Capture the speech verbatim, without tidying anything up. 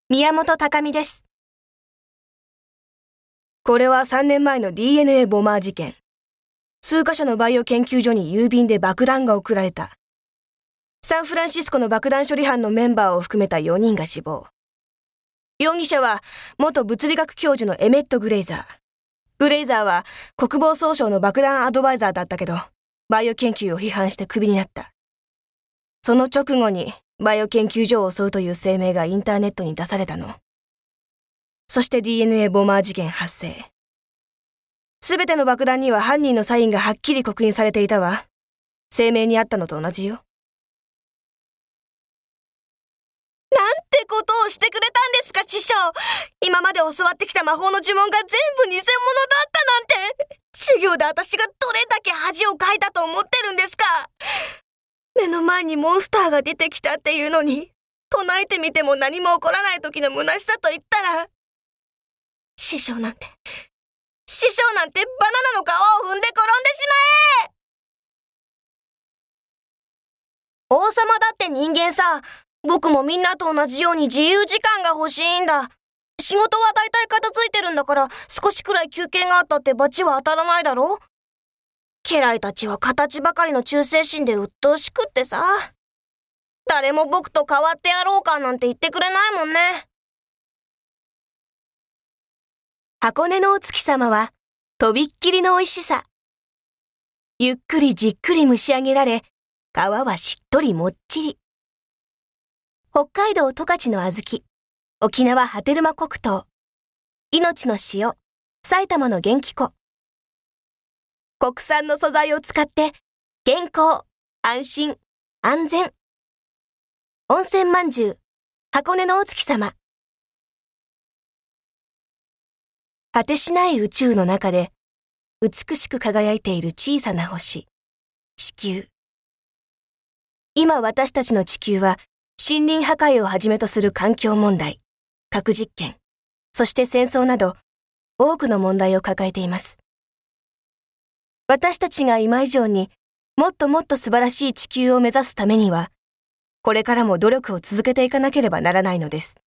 宮本高美です。これはさんねんまえの ディーエヌエー ボマー事件。数カ所のバイオ研究所に郵便で爆弾が送られた。サンフランシスコの爆弾処理班のメンバーを含めたよにんが死亡。容疑者は元物理学教授のエメット・グレイザー。グレイザーは国防総省の爆弾アドバイザーだったけど、バイオ研究を批判してクビになった。その直後にバイオ研究所を襲うという声明がインターネットに出されたの。そして ディーエヌエー ボマー事件発生。すべての爆弾には犯人のサインがはっきり刻印されていたわ。声明にあったのと同じよ。 なんてことをしてくれたんですか、師匠。今まで教わってきた魔法の呪文が全部偽物だったなんて。授業で私がどれだけ恥をかいたと思ってるんですか。目の前にモンスターが出てきたっていうのに、唱えてみても何も起こらない時の虚しさと言ったら、師匠なんて、師匠なんてバナナの皮を踏んで転んでしまえ。 王様だって人間さ。僕もみんなと同じように自由時間が欲しいんだ。仕事は大体片付いてるんだから、少しくらい休憩があったって罰は当たらないだろ。家来たちは形ばかりの忠誠心で鬱陶しくってさ。誰も僕と変わってやろうかなんて言ってくれないもんね。箱根のお月様は、とびっきりの美味しさ。ゆっくりじっくり蒸し上げられ、皮はしっとりもっちり。北海道十勝の小豆、沖縄波照間黒糖、命の塩、埼玉の元気粉。国産の素材を使って、健康、安心、安全。温泉まんじゅう、箱根のお月様。果てしない宇宙の中で、美しく輝いている小さな星、地球。今私たちの地球は、森林破壊をはじめとする環境問題、核実験、そして戦争など、多くの問題を抱えています。私たちが今以上にもっともっと素晴らしい地球を目指すためには、これからも努力を続けていかなければならないのです。